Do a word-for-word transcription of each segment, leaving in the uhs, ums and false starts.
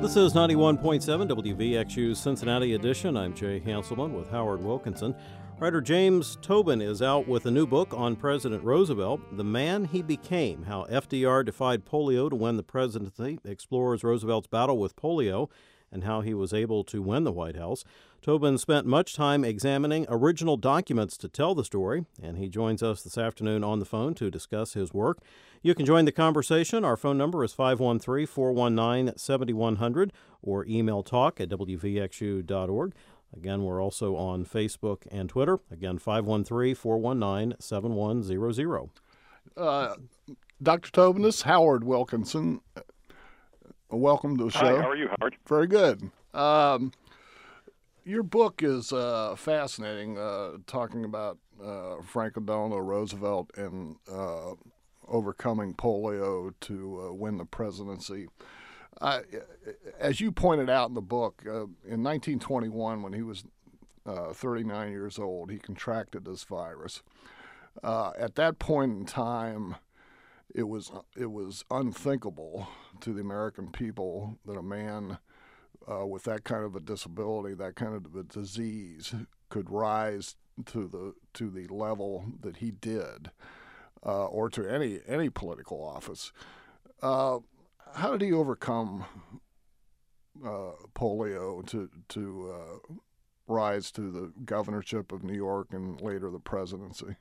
This is ninety-one point seven W V X U's Cincinnati edition. I'm Jay Hanselman with Howard Wilkinson. Writer James Tobin is out with a new book on President Roosevelt, The Man He Became, How F D R Defied Polio to Win the Presidency, explores Roosevelt's battle with polio and how he was able to win the White House. Tobin spent much time examining original documents to tell the story, and he joins us this afternoon on the phone to discuss his work. You can join the conversation. Our phone number is five one three, four one nine, seven one zero zero or email talk at w v x u dot org. Again, we're also on Facebook and Twitter. Again, five one three, four one nine, seven one zero zero. Uh, Doctor Tobin, this is Howard Wilkinson. Welcome to the show. Hi, how are you, Howard? Very good. Um, your book is uh, fascinating, uh, talking about uh, Franklin Delano Roosevelt and uh, overcoming polio to uh, win the presidency. Uh, as you pointed out in the book, uh, in nineteen twenty-one, when he was uh, thirty-nine years old, he contracted this virus. Uh, at that point in time, it was it was unthinkable to the American people that a man uh, with that kind of a disability, that kind of a disease, could rise to the to the level that he did, uh, or to any any political office. Uh, how did he overcome uh, polio to to uh, rise to the governorship of New York and later the presidency?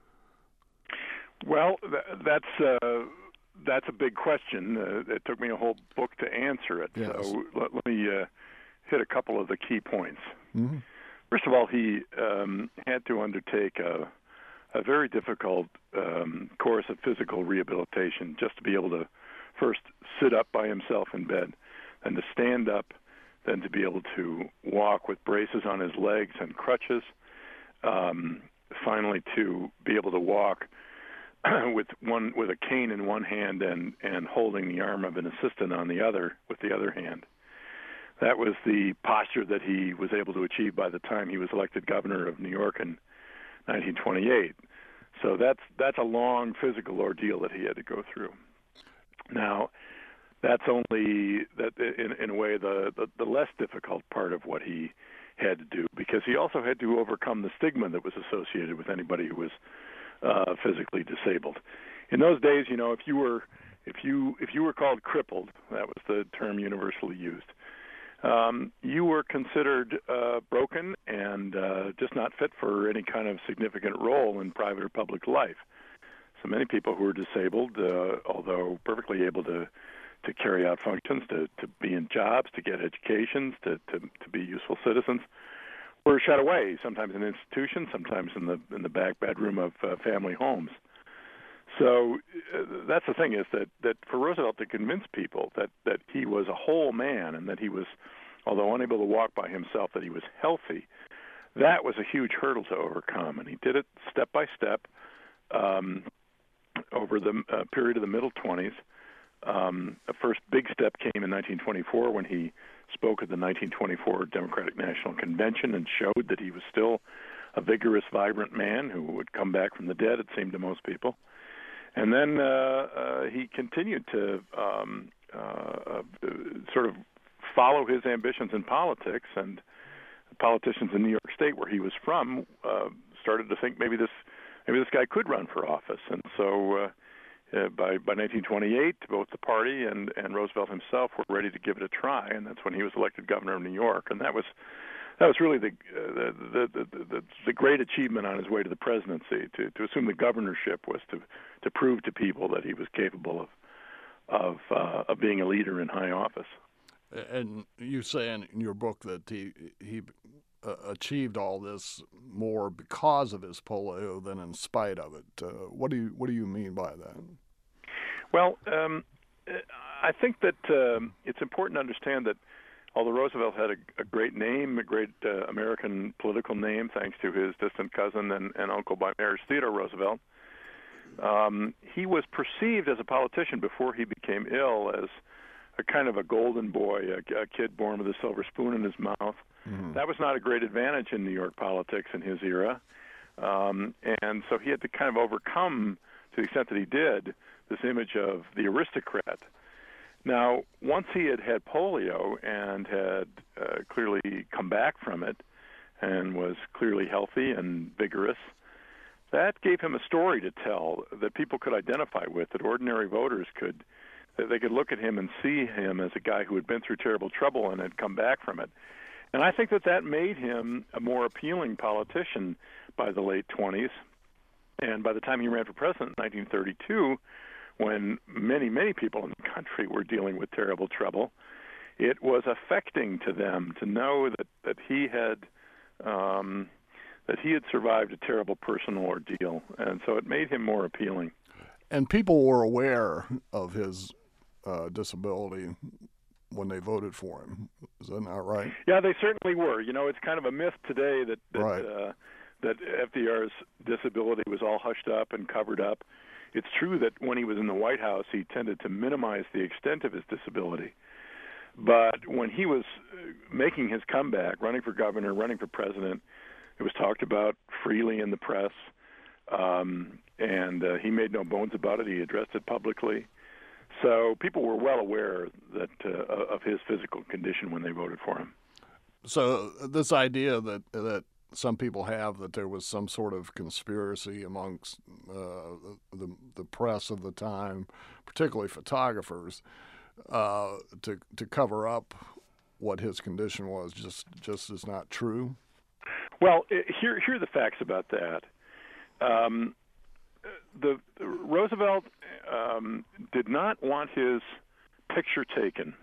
Well, th- that's uh, that's a big question. Uh, it took me a whole book to answer it. Yes. So let, let me uh, hit a couple of the key points. Mm-hmm. First of all, he um, had to undertake a, a very difficult um, course of physical rehabilitation just to be able to first sit up by himself in bed, then to stand up, then to be able to walk with braces on his legs and crutches, um, finally to be able to walk with one with a cane in one hand and, and holding the arm of an assistant on the other with the other hand. That was the posture that he was able to achieve by the time he was elected governor of New York in nineteen twenty-eight. So that's that's a long physical ordeal that he had to go through. Now, that's only that in, in a way the, the, the less difficult part of what he had to do, because he also had to overcome the stigma that was associated with anybody who was Uh, physically disabled. In those days, you know, if you were if you if you were called crippled, that was the term universally used, um, you were considered uh, broken and uh, just not fit for any kind of significant role in private or public life. So many people who were disabled, uh, although perfectly able to to carry out functions, to, to be in jobs, to get educations, to, to, to be useful citizens, were shut away, sometimes in institutions, sometimes in the in the back bedroom of uh, family homes. So uh, that's the thing, is that, that for Roosevelt to convince people that, that he was a whole man and that he was, although unable to walk by himself, that he was healthy, that was a huge hurdle to overcome. And he did it step by step um, over the uh, period of the middle twenties. Um, the first big step came in nineteen twenty-four when he spoke at the nineteen twenty-four Democratic National Convention and showed that he was still a vigorous, vibrant man who would come back from the dead, it seemed to most people. And then uh, uh, he continued to um, uh, uh, sort of follow his ambitions in politics, and politicians in New York State, where he was from, uh, started to think maybe this maybe this guy could run for office. And so uh, Uh, by by nineteen twenty-eight, both the party and, and Roosevelt himself were ready to give it a try, and that's when he was elected governor of New York. And that was that was really the uh, the, the, the the the great achievement on his way to the presidency. To to assume the governorship was to to prove to people that he was capable of of uh, of being a leader in high office. And you say in your book that he he uh, achieved all this more because of his polio than in spite of it. Uh, what do you what do you mean by that? Well, um, I think that um, it's important to understand that although Roosevelt had a, a great name, a great uh, American political name, thanks to his distant cousin and, and uncle by marriage, Theodore Roosevelt, um, he was perceived as a politician before he became ill as a kind of a golden boy, a, a kid born with a silver spoon in his mouth. Mm-hmm. That was not a great advantage in New York politics in his era. Um, and so he had to kind of overcome, to the extent that he did, this image of the aristocrat. Now, once he had had polio and had uh, clearly come back from it and was clearly healthy and vigorous, that gave him a story to tell that people could identify with, that ordinary voters could, that they could look at him and see him as a guy who had been through terrible trouble and had come back from it. And I think that that made him a more appealing politician by the late twenties. And by the time he ran for president in nineteen thirty-two, when many, many people in the country were dealing with terrible trouble, it was affecting to them to know that, that he had um, that he had survived a terrible personal ordeal. And so it made him more appealing. And people were aware of his uh, disability when they voted for him. Is that not right? Yeah, they certainly were. You know, it's kind of a myth today that that, right. uh, that F D R's disability was all hushed up and covered up. It's true that when he was in the White House, he tended to minimize the extent of his disability. But when he was making his comeback, running for governor, running for president, it was talked about freely in the press, um, and uh, he made no bones about it. He addressed it publicly. So people were well aware that uh, of his physical condition when they voted for him. So this idea that that some people have that there was some sort of conspiracy amongst uh, the the press of the time, particularly photographers, uh, to to cover up what his condition was, just just is not true. Well, here here are the facts about that. Um, the, the Roosevelt um, did not want his picture taken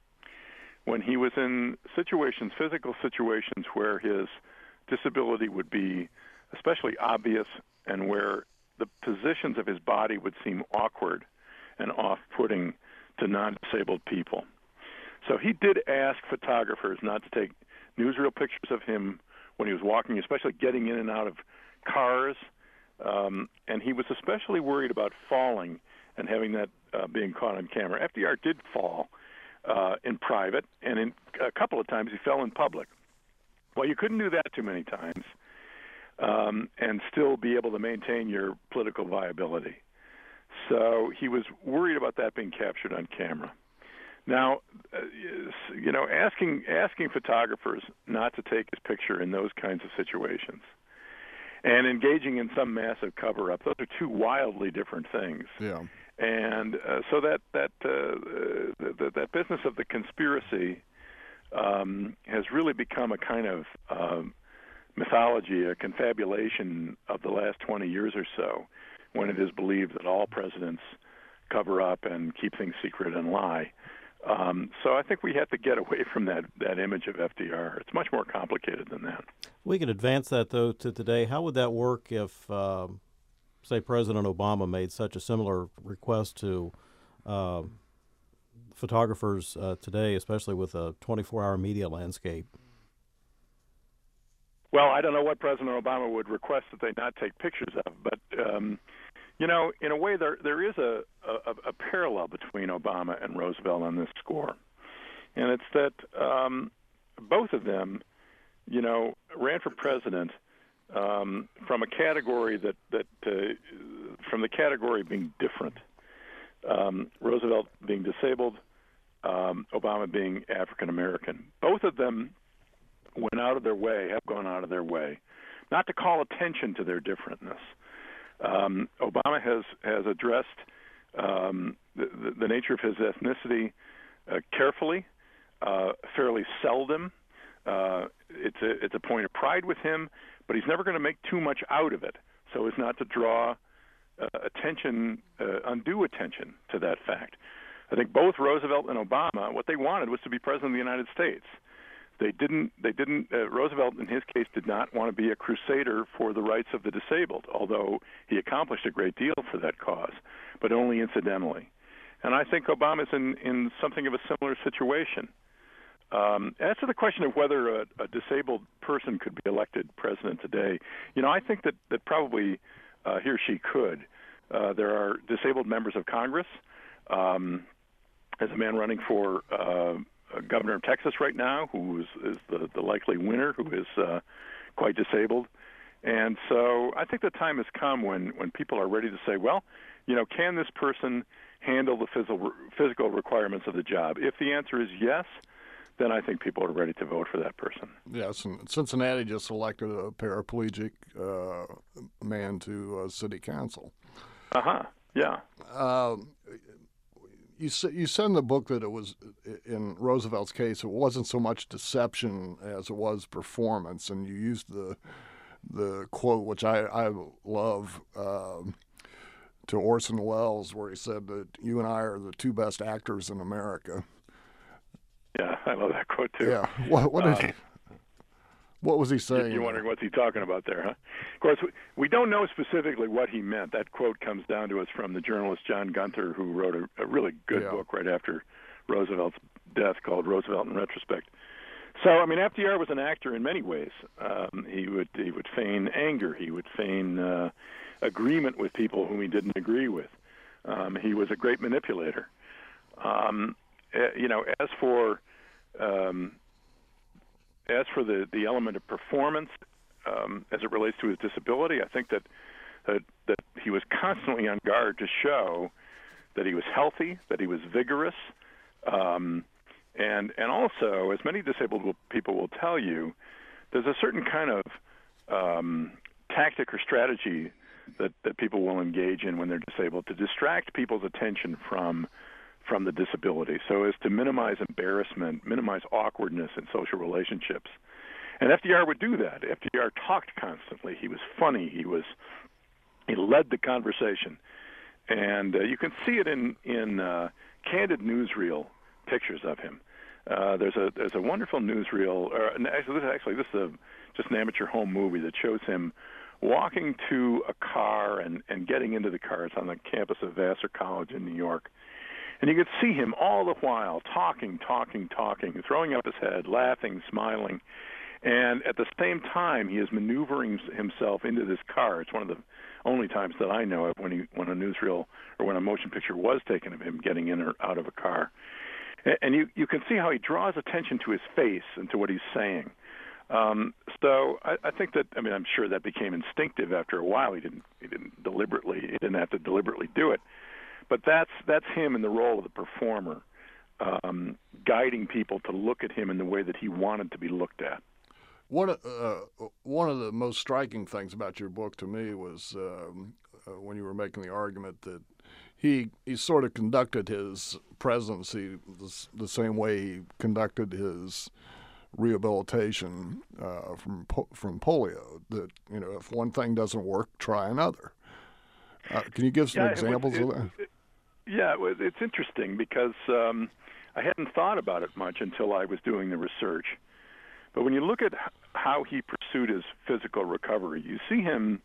when he was in situations, physical situations, where his disability would be especially obvious and where the positions of his body would seem awkward and off-putting to non-disabled people. So he did ask photographers not to take newsreel pictures of him when he was walking, especially getting in and out of cars. Um, and he was especially worried about falling and having that uh, being caught on camera. F D R did fall uh, in private, and in a couple of times he fell in public. Well, you couldn't do that too many times um, and still be able to maintain your political viability. So he was worried about that being captured on camera. Now, uh, you know, asking asking photographers not to take his picture in those kinds of situations and engaging in some massive cover-up, those are two wildly different things. Yeah. And uh, so that that uh, that, that business of the conspiracy um, has really become a kind of uh, mythology, a confabulation of the last twenty years or so, when it is believed that all presidents cover up and keep things secret and lie. Um, so I think we have to get away from that, that image of F D R. It's much more complicated than that. We could advance that, though, to today. How would that work if, uh, say, President Obama made such a similar request to uh, photographers uh, today, especially with a twenty-four hour media landscape? Well, I don't know what President Obama would request that they not take pictures of, but um, you know, in a way, there there is a, a, a parallel between Obama and Roosevelt on this score, and it's that um, both of them, you know, ran for president um, from a category that that uh, from the category of being different. Um, Roosevelt being disabled, um, Obama being African American. Both of them went out of their way, have gone out of their way, not to call attention to their differentness. Um, Obama has has addressed um, the, the, the nature of his ethnicity uh, carefully, uh, fairly seldom. Uh, it's a it's a point of pride with him, but he's never going to make too much out of it, so as not to draw uh, attention, uh, undue attention to that fact. I think both Roosevelt and Obama, what they wanted was to be president of the United States. They didn't. They didn't. Uh, Roosevelt, in his case, did not want to be a crusader for the rights of the disabled, although he accomplished a great deal for that cause, but only incidentally. And I think Obama's in, in something of a similar situation. Um, as to the question of whether a, a disabled person could be elected president today, you know, I think that that probably uh, he or she could. Uh, there are disabled members of Congress. Um, as a man running for Uh, governor of Texas right now, who is, is the, the likely winner, who is uh, quite disabled. And so I think the time has come when, when people are ready to say, well, you know, can this person handle the physical physical requirements of the job? If the answer is yes, then I think people are ready to vote for that person. Yes, and Cincinnati just elected a paraplegic uh, man to uh, city council. Uh-huh, yeah. Um, you, you said in the book that it was, in Roosevelt's case, it wasn't so much deception as it was performance, and you used the the quote, which I, I love, um, to Orson Welles, where he said that you and I are the two best actors in America. Yeah, I love that quote too. Yeah. What, what, did, um, what was he saying? You're wondering what's he talking about there, huh? Of course, we, we don't know specifically what he meant. That quote comes down to us from the journalist John Gunter, who wrote a, a really good yeah. book right after Roosevelt's death called Roosevelt in Retrospect. So, I mean, F D R was an actor in many ways. Um, he would he would feign anger. He would feign uh, agreement with people whom he didn't agree with. Um, he was a great manipulator. Um, uh, you know, as for um, as for the, the element of performance um, as it relates to his disability, I think that, that that he was constantly on guard to show that he was healthy, that he was vigorous. Um, And and also, as many disabled people will tell you, there's a certain kind of um, tactic or strategy that, that people will engage in when they're disabled to distract people's attention from from the disability, so as to minimize embarrassment, minimize awkwardness in social relationships. And F D R would do that. F D R talked constantly. He was funny. He was he led the conversation, and uh, you can see it in in uh, candid newsreel pictures of him. Uh, there's a there's a wonderful newsreel, or actually this, actually this is a, just an amateur home movie that shows him walking to a car and, and getting into the car. It's on the campus of Vassar College in New York. And you could see him all the while talking, talking, talking, throwing up his head, laughing, smiling. And at the same time, he is maneuvering himself into this car. It's one of the only times that I know of when he when a newsreel or when a motion picture was taken of him getting in or out of a car. And you, you can see how he draws attention to his face and to what he's saying. Um, so I, I think that, I mean, I'm sure that became instinctive after a while. He didn't he didn't deliberately, he didn't have to deliberately do it. But that's that's him in the role of the performer, um, guiding people to look at him in the way that he wanted to be looked at. One, uh, one of the most striking things about your book to me was um, uh, when you were making the argument that he he sort of conducted his presidency the, the same way he conducted his rehabilitation uh, from po- from polio. That, you know, if one thing doesn't work, try another. Uh, can you give some yeah, examples it, of that? It, yeah, it was, it's interesting because um, I hadn't thought about it much until I was doing the research. But when you look at how he pursued his physical recovery, you see him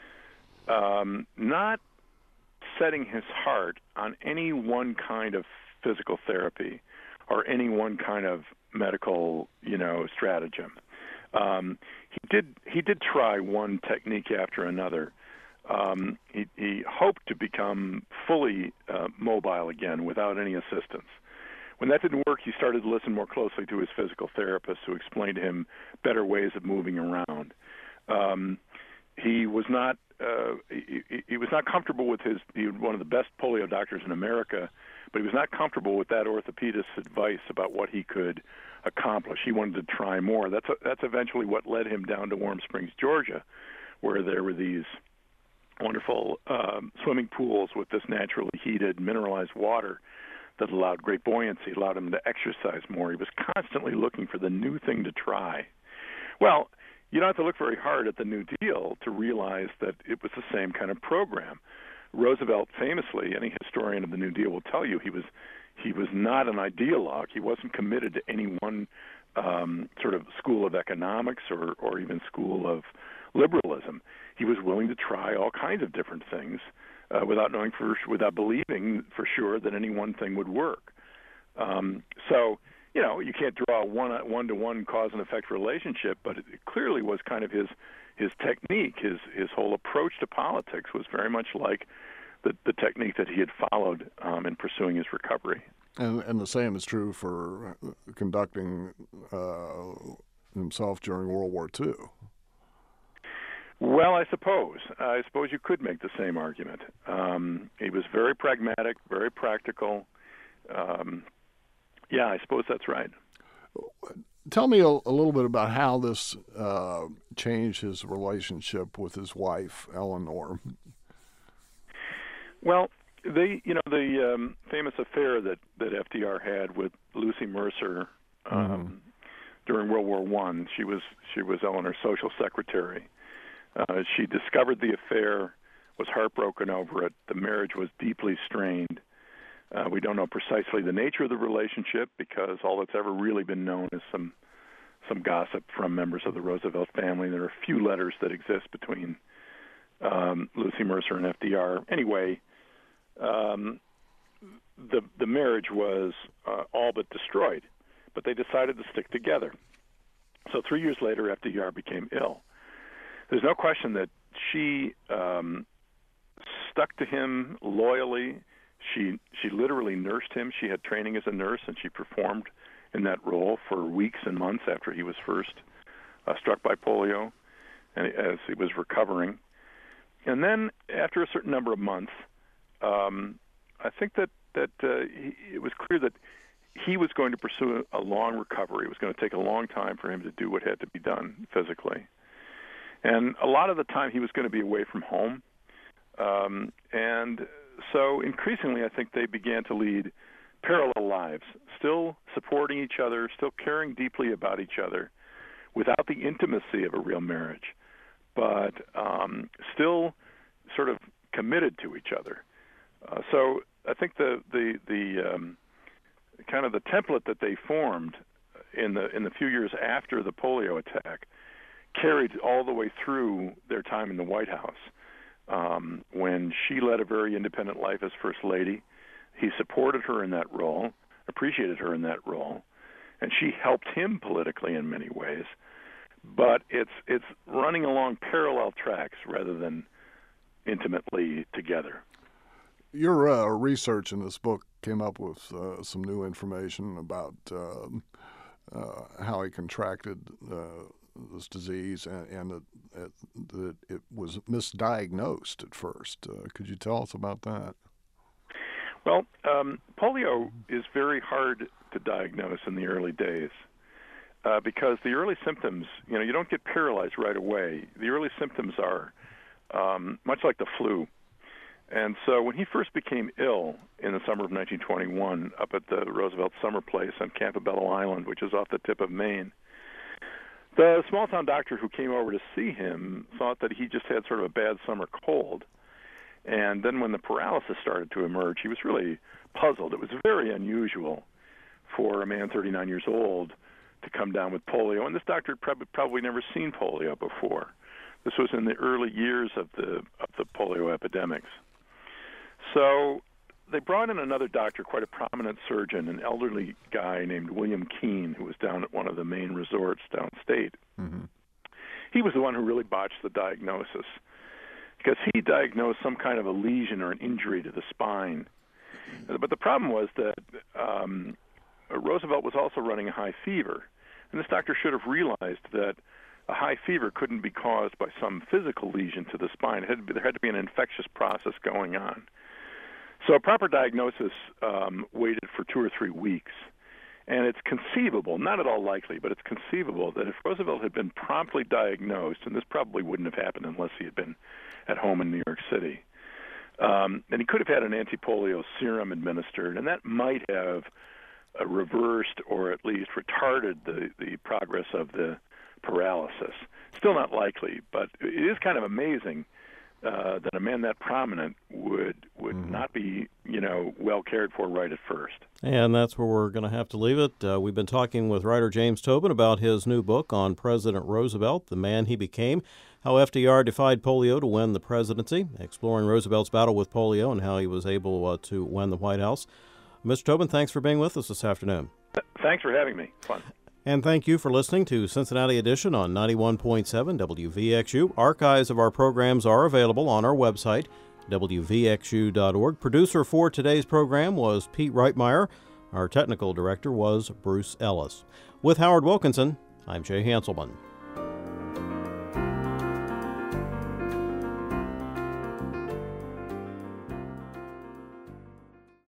um, not setting his heart on any one kind of physical therapy or any one kind of medical, you know, stratagem. Um, he did he did try one technique after another. Um, he, he hoped to become fully uh, mobile again without any assistance. When that didn't work, he started to listen more closely to his physical therapist, who explained to him better ways of moving around. Um, he was not uh, he, he was not comfortable with his he was one of the best polio doctors in America, but he was not comfortable with that orthopedist's advice about what he could accomplish. He wanted to try more. That's a, that's eventually what led him down to Warm Springs, Georgia, where there were these wonderful um, swimming pools with this naturally heated, mineralized water that allowed great buoyancy, allowed him to exercise more. He was constantly looking for the new thing to try. Well, you don't have to look very hard at the New Deal to realize that it was the same kind of program. Roosevelt, famously, any historian of the New Deal will tell you, he was he was not an ideologue. He wasn't committed to any one um, sort of school of economics or, or even school of liberalism. He was willing to try all kinds of different things uh, without knowing for without believing for sure that any one thing would work. Um, so, you know, you can't draw a one one to one cause and effect relationship, but it, it clearly was kind of his his technique, his his whole approach to politics was very much like the the technique that he had followed um, in pursuing his recovery. And and the same is true for conducting uh, himself during World War Two. Well, I suppose. I suppose you could make the same argument. Um, he was very pragmatic, very practical. Um, yeah, I suppose that's right. Tell me a, a little bit about how this uh, changed his relationship with his wife, Eleanor. Well, they, you know, the um, famous affair that, that F D R had with Lucy Mercer um, mm-hmm. during World War One. She was she was Eleanor's social secretary. Uh, she discovered the affair, was heartbroken over it. The marriage was deeply strained. Uh, we don't know precisely the nature of the relationship because all that's ever really been known is some some gossip from members of the Roosevelt family. There are a few letters that exist between um, Lucy Mercer and F D R. Anyway, um, the the marriage was uh, all but destroyed, but they decided to stick together. So three years later, F D R became ill. There's no question that she um, stuck to him loyally. She she literally nursed him. She had training as a nurse, and she performed in that role for weeks and months after he was first uh, struck by polio, and as he was recovering. And then, after a certain number of months, um, I think that that uh, he, it was clear that he was going to pursue a long recovery. It was going to take a long time for him to do what had to be done physically. And a lot of the time, he was going to be away from home, um, and so increasingly, I think they began to lead parallel lives, still supporting each other, still caring deeply about each other, without the intimacy of a real marriage, but um, still sort of committed to each other. Uh, so I think the the the um, kind of the template that they formed in the in the few years after the polio attack carried all the way through their time in the White House. Um, when she led a very independent life as First Lady, he supported her in that role, appreciated her in that role, and she helped him politically in many ways. But it's it's running along parallel tracks rather than intimately together. Your uh, research in this book came up with uh, some new information about uh, uh, how he contracted uh, this disease, and, and that, that it was misdiagnosed at first. Uh, could you tell us about that? Well, um, polio is very hard to diagnose in the early days uh, because the early symptoms, you know, you don't get paralyzed right away. The early symptoms are um, much like the flu. And so when he first became ill in the summer of nineteen twenty-one up at the Roosevelt Summer Place on Campobello Island, which is off the tip of Maine, the small-town doctor who came over to see him thought that he just had sort of a bad summer cold. And then when the paralysis started to emerge, he was really puzzled. It was very unusual for a man thirty-nine years old to come down with polio. And this doctor had probably, probably never seen polio before. This was in the early years of the of the polio epidemics. So they brought in another doctor, quite a prominent surgeon, an elderly guy named William Keene, who was down at one of the main resorts downstate. Mm-hmm. He was the one who really botched the diagnosis because he diagnosed some kind of a lesion or an injury to the spine. But the problem was that um, Roosevelt was also running a high fever, and this doctor should have realized that a high fever couldn't be caused by some physical lesion to the spine. It had to be, there had to be an infectious process going on. So a proper diagnosis um, waited for two or three weeks. And it's conceivable, not at all likely, but it's conceivable that if Roosevelt had been promptly diagnosed, and this probably wouldn't have happened unless he had been at home in New York City, um, then he could have had an anti-polio serum administered, and that might have uh, reversed or at least retarded the, the progress of the paralysis. Still not likely, but it is kind of amazing uh, that a man that prominent would would mm-hmm. not be, you know, well cared for right at first. And that's where we're going to have to leave it. Uh, we've been talking with writer James Tobin about his new book on President Roosevelt, The Man He Became, how F D R defied polio to win the presidency, exploring Roosevelt's battle with polio and how he was able uh, to win the White House. Mister Tobin, thanks for being with us this afternoon. Thanks for having me. Fun. And thank you for listening to Cincinnati Edition on ninety-one point seven W V X U. Archives of our programs are available on our website, W V X U dot org. Producer for today's program was Pete Reitmeyer. Our technical director was Bruce Ellis. With Howard Wilkinson, I'm Jay Hanselman.